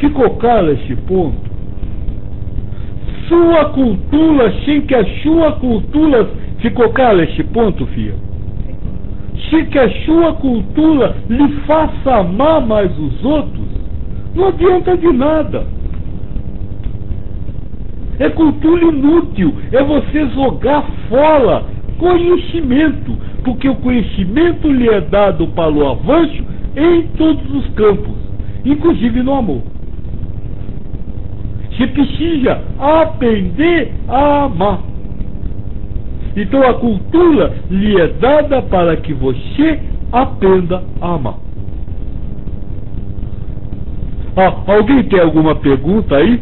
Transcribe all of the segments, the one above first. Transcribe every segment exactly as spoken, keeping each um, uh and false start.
Ficou claro este ponto? Sua cultura, sem que a sua cultura... Ficou claro este ponto, filha? Se que a sua cultura lhe faça amar mais os outros, não adianta de nada. É cultura inútil, é você jogar fora conhecimento, porque o conhecimento lhe é dado para o avanço em todos os campos, inclusive no amor. Você precisa aprender a amar. Então a cultura lhe é dada para que você aprenda a amar. Ah, alguém tem alguma pergunta aí?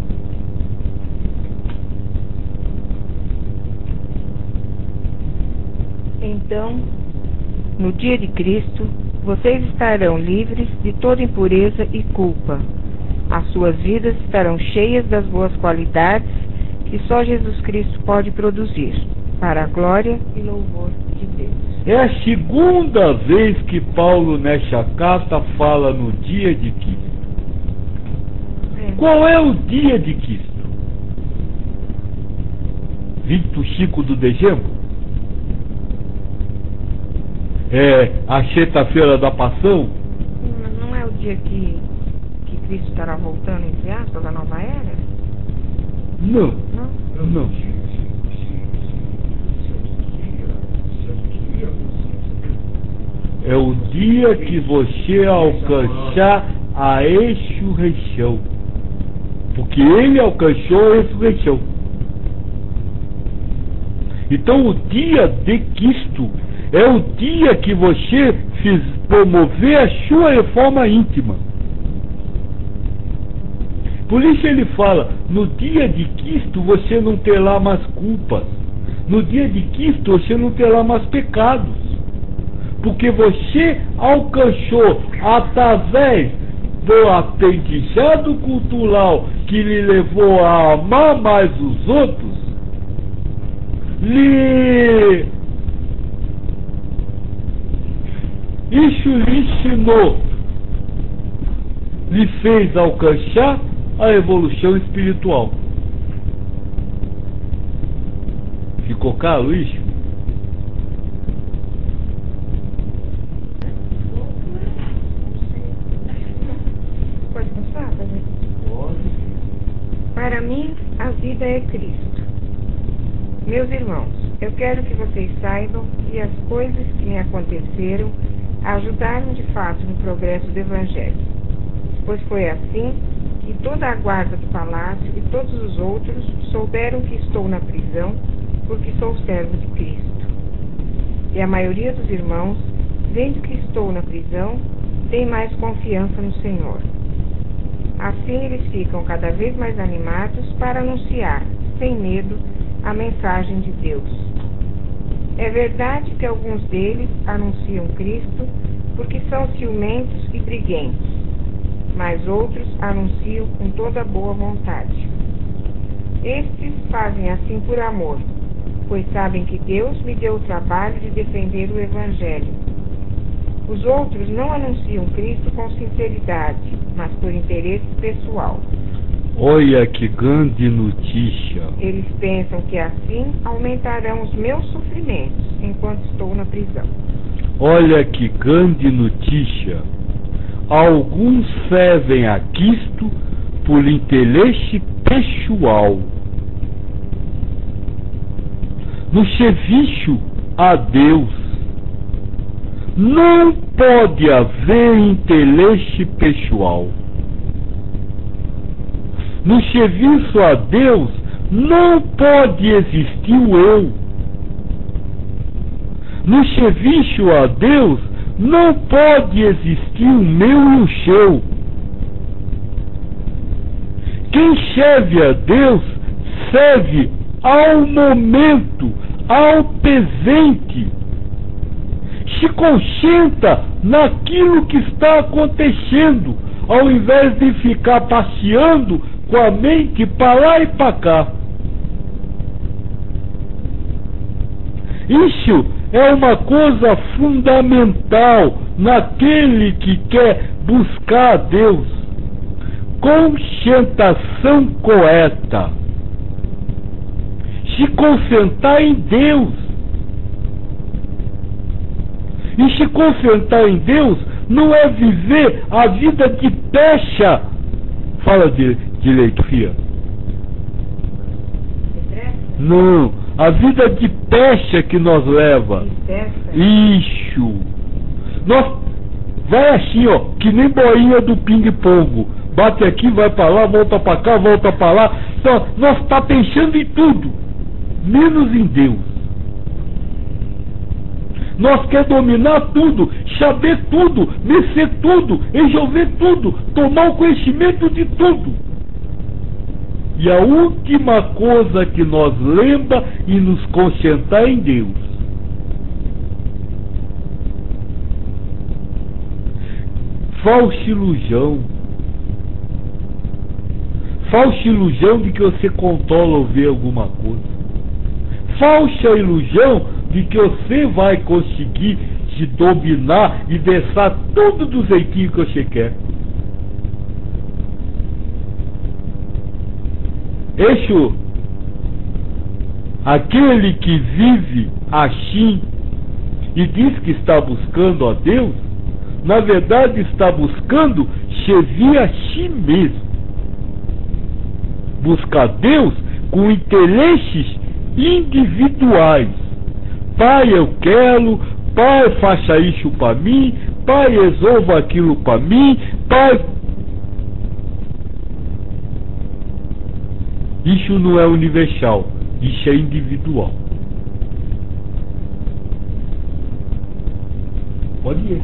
Então, no dia de Cristo, vocês estarão livres de toda impureza e culpa. As suas vidas estarão cheias das boas qualidades que só Jesus Cristo pode produzir, para a glória e louvor de Deus. É a segunda vez que Paulo nesta carta fala no dia de Cristo. É. Qual é o dia de Cristo? vinte e cinco de dezembro? É a sexta-feira da Passão? Não, não é o dia que, que Cristo estará voltando, entre aspas, da nova era? Não. Não? Não. É o dia que você alcançar a ressurreição. Porque ele alcançou a ressurreição. Então o dia de Cristo é o dia que você fiz promover a sua reforma íntima. Por isso ele fala, no dia de Cristo você não terá mais culpas. No dia de Cristo você não terá mais pecados. Porque você alcançou, através do aprendizado cultural que lhe levou a amar mais os outros, lhe... isso lhe ensinou, lhe fez alcançar a evolução espiritual. Ficou claro isso? Para mim, a vida é Cristo. Meus irmãos, eu quero que vocês saibam que as coisas que me aconteceram ajudaram de fato no progresso do Evangelho, pois foi assim que toda a guarda do palácio e todos os outros souberam que estou na prisão, porque sou servo de Cristo. E a maioria dos irmãos, vendo que estou na prisão, tem mais confiança no Senhor. Assim eles ficam cada vez mais animados para anunciar, sem medo, a mensagem de Deus. É verdade que alguns deles anunciam Cristo porque são ciumentos e briguentos, mas outros anunciam com toda boa vontade. Estes fazem assim por amor, pois sabem que Deus me deu o trabalho de defender o Evangelho. Os outros não anunciam Cristo com sinceridade, mas por interesse pessoal. Olha que grande notícia! Eles pensam que assim aumentarão os meus sofrimentos enquanto estou na prisão. Olha que grande notícia! Alguns servem a Cristo por interesse pessoal. No serviço a Deus, não pode haver interesse pessoal. No serviço a Deus não pode existir o eu. No serviço a Deus não pode existir o meu e o seu. Quem serve a Deus serve ao momento, ao presente. Se concentra naquilo que está acontecendo, ao invés de ficar passeando com a mente para lá e para cá. Isso é uma coisa fundamental naquele que quer buscar a Deus. concentração correta. Se concentrar em Deus. E se concentrar em Deus não é viver a vida de pecha. Fala de, direito, filha. Não, a vida de pecha que nós leva. Isso. Nós vai assim, ó, que nem boinha do ping-pong. Bate aqui, vai pra lá, volta pra cá, volta pra lá. Então, nós tá pensando em tudo, menos em Deus. Nós quer dominar tudo, saber tudo, vencer tudo, resolver tudo, tomar o conhecimento de tudo. E a última coisa que nós lembra e nos concentrar em Deus. Falsa ilusão. Falsa ilusão de que você controla ou vê alguma coisa. Falsa ilusão de que você vai conseguir se dominar e deixar tudo do jeitinho que você quer. Eixo, aquele que vive assim e diz que está buscando a Deus, na verdade está buscando servir a si mesmo. Buscar Deus com interesses individuais. Pai, eu quero, pai, faça isso para mim, pai, resolva aquilo para mim, pai. Isso não é universal, isso é individual. Pode ir.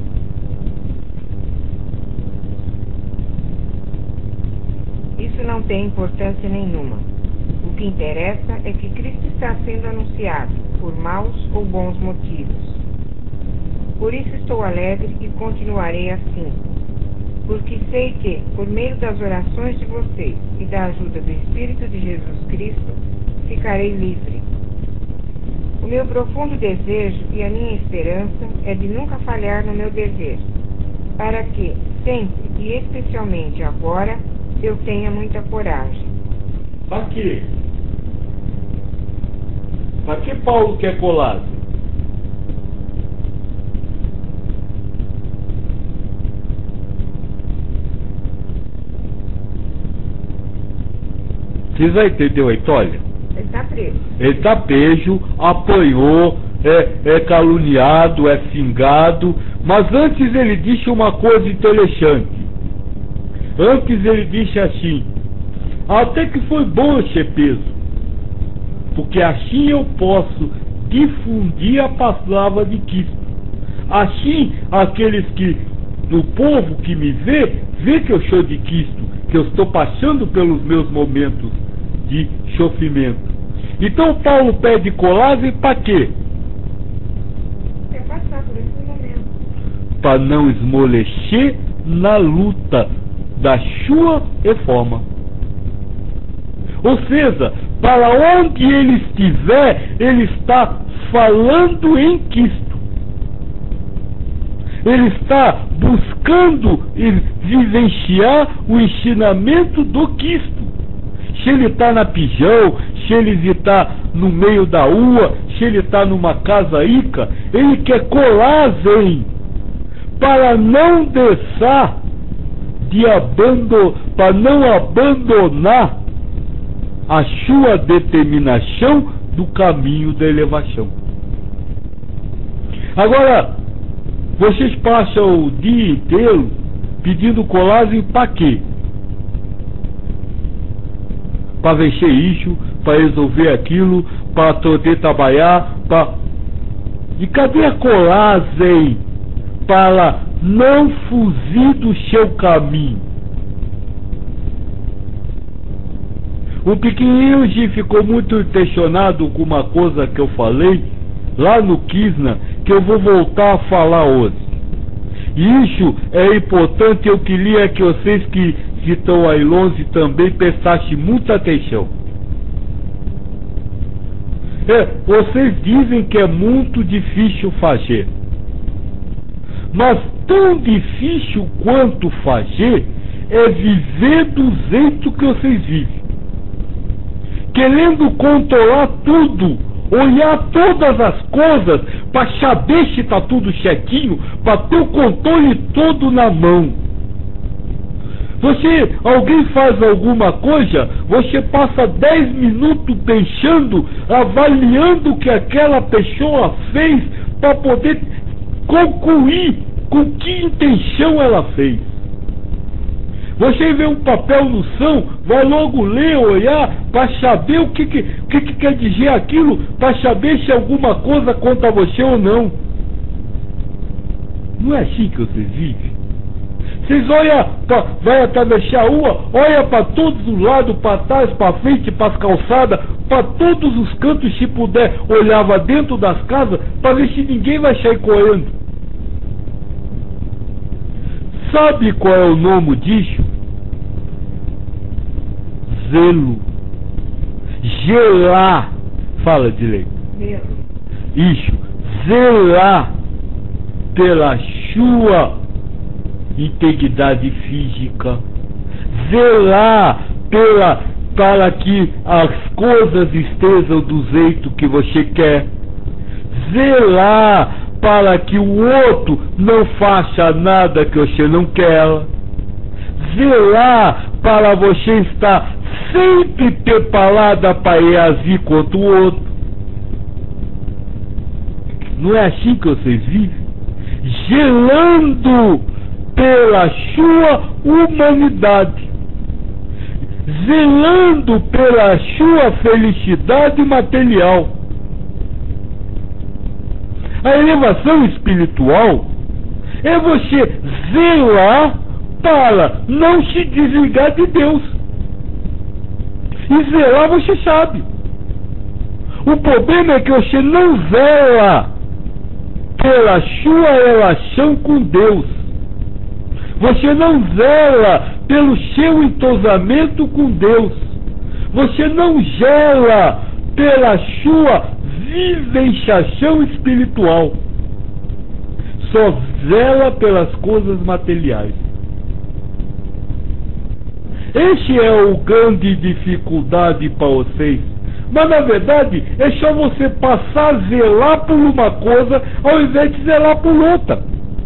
Isso não tem importância nenhuma. O que interessa é que Cristo está sendo anunciado, por maus ou bons motivos. Por isso estou alegre e continuarei assim, porque sei que, por meio das orações de vocês e da ajuda do Espírito de Jesus Cristo, ficarei livre. O meu profundo desejo e a minha esperança é de nunca falhar no meu dever, para que, sempre e especialmente agora, eu tenha muita coragem. Para quê? Para que Paulo quer colado? Vocês vão entender a história? Ele está preso. Ele está preso, apanhou, é, é caluniado, é xingado, mas antes ele disse uma coisa interessante. Antes ele disse assim: até que foi bom ser preso, porque assim eu posso difundir a palavra de Cristo. Assim, aqueles que, o povo que me vê, vê que eu sou de Cristo, que eu estou passando pelos meus momentos de sofrimento. Então Paulo pede colagem para quê? É passar por esse momento. Para não esmorecer na luta da sua reforma. Ou seja, para onde ele estiver, ele está falando em Cristo. Ele está buscando vivenciar o ensinamento do Cristo. Se ele está na Pijão, se ele está no meio da rua, se ele está numa casa rica, ele quer coragem para não deixar de abandonar, para não abandonar a sua determinação do caminho da elevação. Agora, vocês passam o dia inteiro pedindo colagem para quê? Para vencer isso, para resolver aquilo, para poder trabalhar, para... E cadê a colagem para não fugir do seu caminho? O pequenininho G ficou muito impressionado com uma coisa que eu falei lá no Kisna, que eu vou voltar a falar hoje. E isso é importante, eu queria que vocês que, que estão aí longe também prestassem muita atenção. É, vocês dizem que é muito difícil fazer, mas tão difícil quanto fazer é viver do jeito que vocês vivem, querendo controlar tudo, olhar todas as coisas para saber se está tudo certinho, para ter o controle todo na mão. Você, alguém faz alguma coisa, você passa dez minutos pensando, avaliando o que aquela pessoa fez para poder concluir com que intenção ela fez. Você vê um papel no chão, vai logo ler, olhar, para saber o que, que, que, que quer dizer aquilo, para saber se alguma coisa contra você ou não. Não é assim que vocês vivem? Vocês olham, pra, vai atravessar a rua, olha para todos os lados, para trás, para frente, para as calçadas, para todos os cantos, se puder, olhava dentro das casas, para ver se ninguém vai sair correndo. Sabe qual é o nome disso? Zelo. Gelar. Fala direito. Zelo. Isso. Zelar pela sua integridade física. Zelar pela, para que as coisas estejam do jeito que você quer. Zelar para que o outro não faça nada que você não quer. Zelar para você estar sempre preparada para reagir contra o outro. Não é assim que vocês vivem? Zelando pela sua humanidade, zelando pela sua felicidade material. A elevação espiritual é você zelar para não se desligar de Deus. E zelar você sabe. O problema é que você não zela pela sua relação com Deus. Você não zela pelo seu entrosamento com Deus. Você não zela pela sua vivenciação espiritual. Só zela pelas coisas materiais. Esse é o grande dificuldade para vocês. Mas na verdade é só você passar a zelar por uma coisa ao invés de zelar por outra.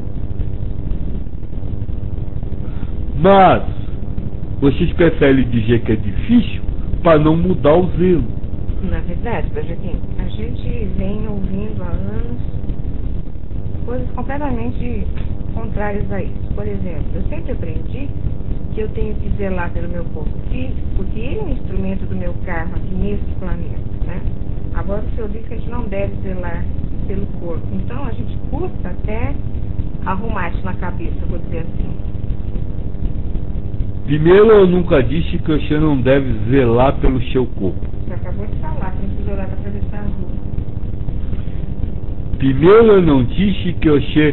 Mas vocês preferem dizer que é difícil para não mudar o zelo. Na verdade, Joaquim, a gente vem ouvindo há anos coisas completamente contrárias a isso. Por exemplo, eu sempre aprendi que eu tenho que zelar pelo meu corpo físico, porque ele é um instrumento do meu karma aqui nesse planeta, né? Agora o senhor disse que a gente não deve zelar pelo corpo. Então a gente custa até arrumar isso na cabeça, vou dizer assim. Primeiro, eu nunca disse que você não deve zelar pelo seu corpo. Você acabou de falar, que não precisa olhar para atravessar a rua. Primeiro, eu não disse que você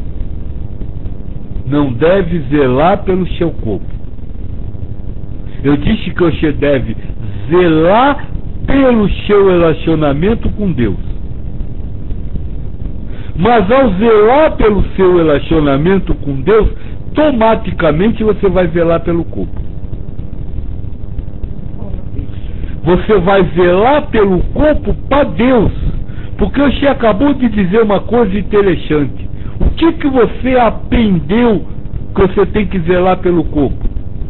não deve zelar pelo seu corpo. Eu disse que você deve zelar pelo seu relacionamento com Deus. Mas ao zelar pelo seu relacionamento com Deus, automaticamente você vai zelar pelo corpo. Você vai zelar pelo corpo para Deus. Porque você acabou de dizer uma coisa interessante. O que que você aprendeu que você tem que zelar pelo corpo?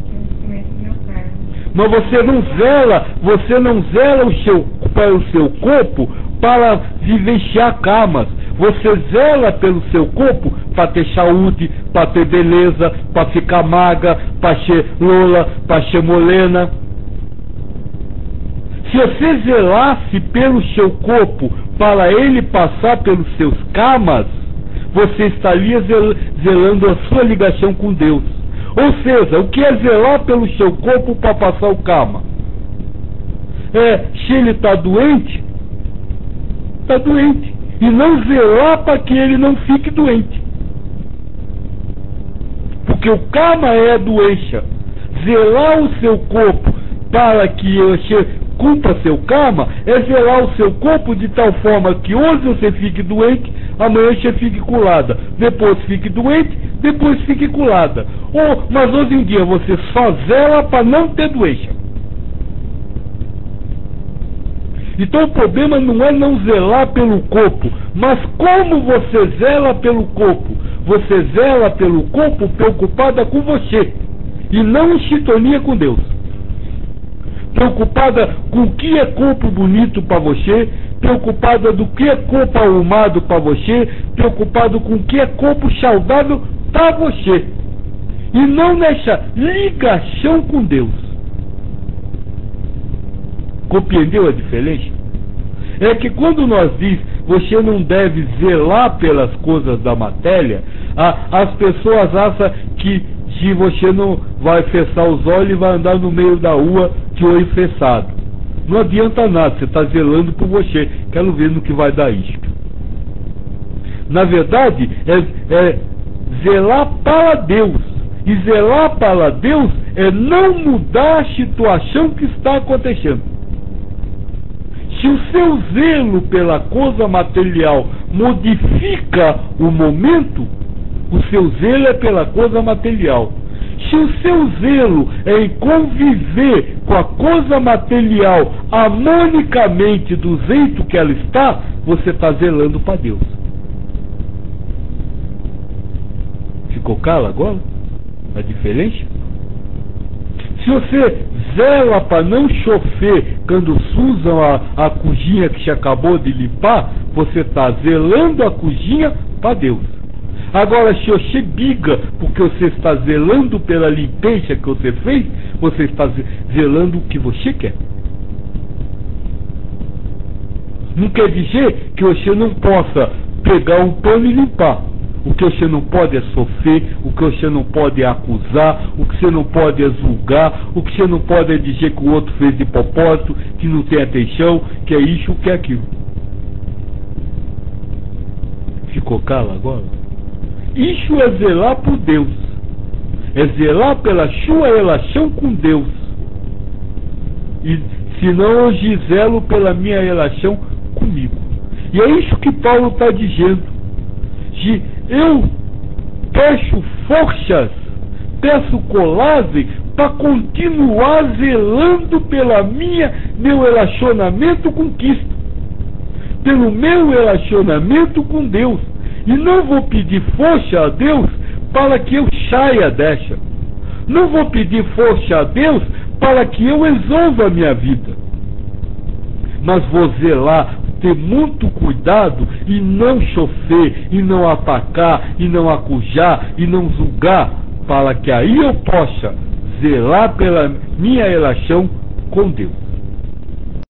Mas você não zela, você não zela o seu, para o seu corpo para vivenciar karmas. Você zela pelo seu corpo para ter saúde, para ter beleza, para ficar magra, para ser lola, para ser morena. Se você zelasse pelo seu corpo para ele passar pelos seus karmas, você estaria zelando a sua ligação com Deus. Ou seja, o que é zelar pelo seu corpo para passar o karma? É, se ele está doente, está doente. E não zelar para que ele não fique doente. Porque o karma é a doença. Zelar o seu corpo para que você cumpra seu karma é zelar o seu corpo de tal forma que hoje você fique doente, amanhã você fique curada, depois fique doente, depois fique curada. Ou, mas hoje em dia você só zela para não ter doença. Então o problema não é não zelar pelo corpo, mas como você zela pelo corpo. Você zela pelo corpo preocupada com você e não em sintonia com Deus. Preocupada com o que é corpo bonito para você, preocupada do que é corpo arrumado para você, preocupado com o que é corpo saudável para você. E não nessa ligação com Deus. Compreendeu a diferença? É que quando nós diz você não deve zelar pelas coisas da matéria, a, as pessoas acham que se você não vai fechar os olhos e vai andar no meio da rua de olho fechado. Não adianta nada, você está zelando por você. Quero ver no que vai dar isso. Na verdade, é, é zelar para Deus. E zelar para Deus é não mudar a situação que está acontecendo. Se o seu zelo pela coisa material modifica o momento, o seu zelo é pela coisa material. Se o seu zelo é em conviver com a coisa material harmonicamente do jeito que ela está, você está zelando para Deus. Ficou claro agora a diferença? Se você zela para não chover quando usam a, a cozinha que você acabou de limpar, você está zelando a cozinha para Deus. Agora, se você briga porque você está zelando pela limpeza que você fez, você está zelando o que você quer. Não quer dizer que você não possa pegar um pano e limpar. O que você não pode é sofrer, o que você não pode é acusar, o que você não pode é julgar, o que você não pode é dizer que o outro fez de propósito, que não tem atenção, que é isso, que é aquilo. Ficou claro agora? Isso é zelar por Deus. É zelar pela sua relação com Deus. E se não, hoje zelo pela minha relação comigo. E é isso que Paulo está dizendo. De eu peço forças, peço coragem para continuar zelando pela minha, meu relacionamento com Cristo, pelo meu relacionamento com Deus. E não vou pedir força a Deus para que eu saia dessa. Não vou pedir força a Deus para que eu resolva a minha vida. Mas vou zelar, ter muito cuidado e não chofer, e não atacar, e não acusar, e não julgar, para que aí eu possa zelar pela minha relação com Deus.